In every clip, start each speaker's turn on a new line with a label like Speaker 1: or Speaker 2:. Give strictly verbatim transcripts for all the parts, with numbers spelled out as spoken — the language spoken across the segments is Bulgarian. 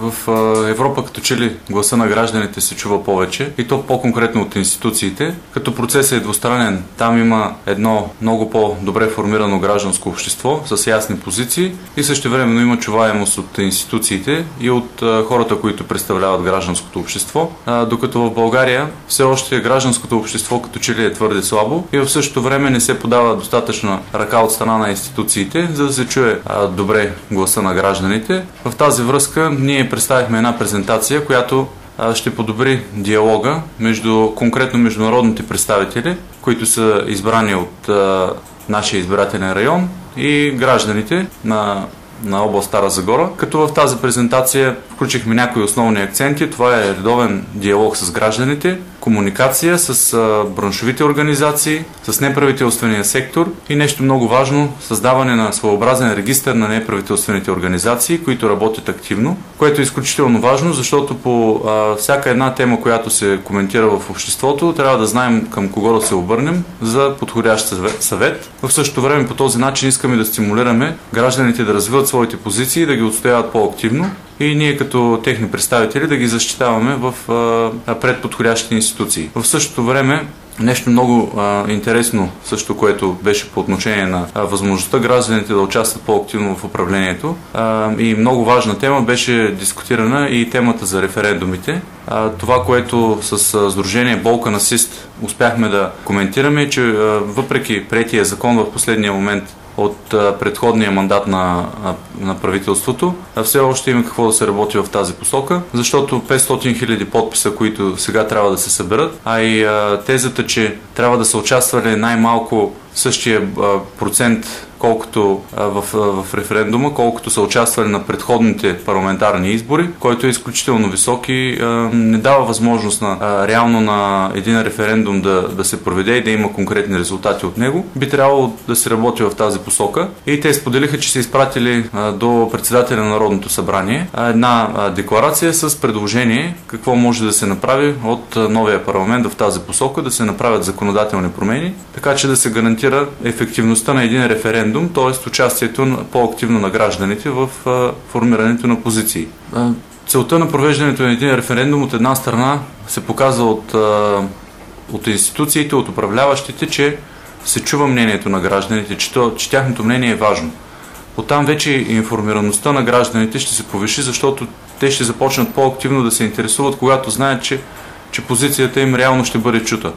Speaker 1: В Европа като че ли гласа на гражданите се чува повече и то по-конкретно от институциите, като процесът е двустранен. Там има едно много по-добре формирано гражданско общество с ясни позиции и същевременно има чуваемост от институциите и от хората, които представляват гражданското общество, докато в България все още гражданското общество като че ли е твърде слабо и в същото време не се подава достатъчна ръка от страна на институциите, за да се чуе добре гласа на гражданите. В тази връзка ние представихме една презентация, която ще подобри диалога между конкретно международните представители, които са избрани от а, нашия избирателен район и гражданите на, на област Стара Загора, като в тази презентация включихме някои основни акценти. Това е редовен диалог с гражданите, комуникация с а, браншовите организации, с неправителствения сектор и нещо много важно, създаване на своеобразен регистър на неправителствените организации, които работят активно, което е изключително важно, защото по а, всяка една тема, която се коментира в обществото, трябва да знаем към кого да се обърнем за подходящ съвет. В същото време по този начин искаме да стимулираме гражданите да развиват своите позиции и да ги отстояват по-активно и ние като техни представители да ги защитаваме в а, пред подходящите институции. В същото време нещо много а, интересно, също което беше по отношение на а, възможността гражданите да участват по-активно в управлението а, и много важна тема беше дискутирана и темата за референдумите. А, това, което с а, Сдружение Балкан Асист успяхме да коментираме е, че а, въпреки приетия закон в последния момент от а, предходния мандат на, а, на правителството, а все още има какво да се работи в тази посока, защото петстотин хиляди подписа, които сега трябва да се съберат, а и а, тезата, че трябва да са участвали най-малко същия а, процент, колкото а, в, а, в референдума, колкото са участвали на предходните парламентарни избори, който е изключително висок и а, не дава възможност на, а, реално на един референдум да, да се проведе и да има конкретни резултати от него. Би трябвало да се работи в тази посока и те споделиха, че са изпратили а, до председателя на Народното събрание а, една а, декларация с предложение какво може да се направи от а, новия парламент в тази посока, да се направят законодателни промени, така че да се гарантира ефективността на един референдум, т.е. участието по-активно на гражданите в а, формирането на позиции. А, целта на провеждането на един референдум от една страна се показва от, а, от институциите, от управляващите, че се чува мнението на гражданите, че, то, че тяхното мнение е важно. Оттам вече информираността на гражданите ще се повиши, защото те ще започнат по-активно да се интересуват, когато знаят, че, че позицията им реално ще бъде чута.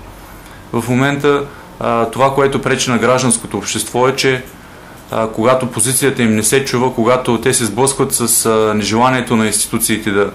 Speaker 1: В момента това, което пречи на гражданското общество е, че а, когато позицията им не се чува, когато те се сблъскват с а, нежеланието на институциите да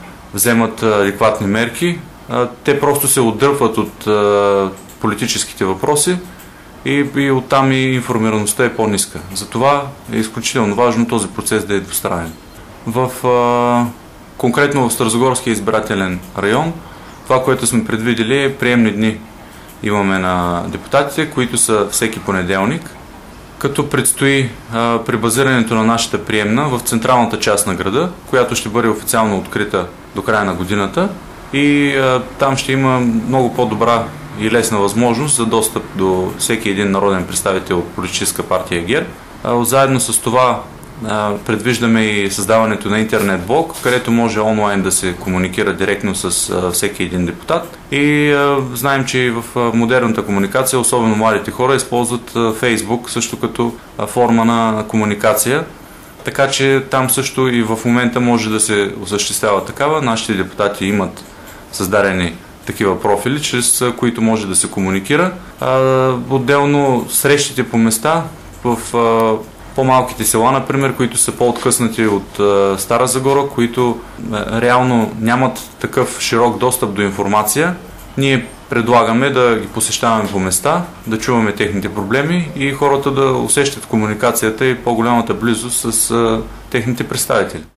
Speaker 1: вземат а, адекватни мерки, а, те просто се отдърпват от а, политическите въпроси и, и оттам и информираността е по-ниска. Затова е изключително важно този процес да е двустранен. В, а, конкретно в Старозагорския избирателен район, това, което сме предвидели е приемни дни. Имаме на депутатите, които са всеки понеделник, като предстои а, пребазирането на нашата приемна в централната част на града, която ще бъде официално открита до края на годината и а, там ще има много по-добра и лесна възможност за достъп до всеки един народен представител от политическа партия ГЕРБ. А, заедно с това предвиждаме и създаването на интернет блок, където може онлайн да се комуникира директно с а, всеки един депутат. И а, знаем, че и в а, модерната комуникация, особено младите хора, използват а, Фейсбук също като а, форма на комуникация. Така че там също и в момента може да се осъществява такава. Нашите депутати имат създадени такива профили, чрез а, които може да се комуникира. А, отделно срещите по места в а, по-малките села, например, които са по-откъснати от а, Стара Загора, които а, реално нямат такъв широк достъп до информация, ние предлагаме да ги посещаваме по места, да чуваме техните проблеми и хората да усещат комуникацията и по-голямата близост с а, техните представители.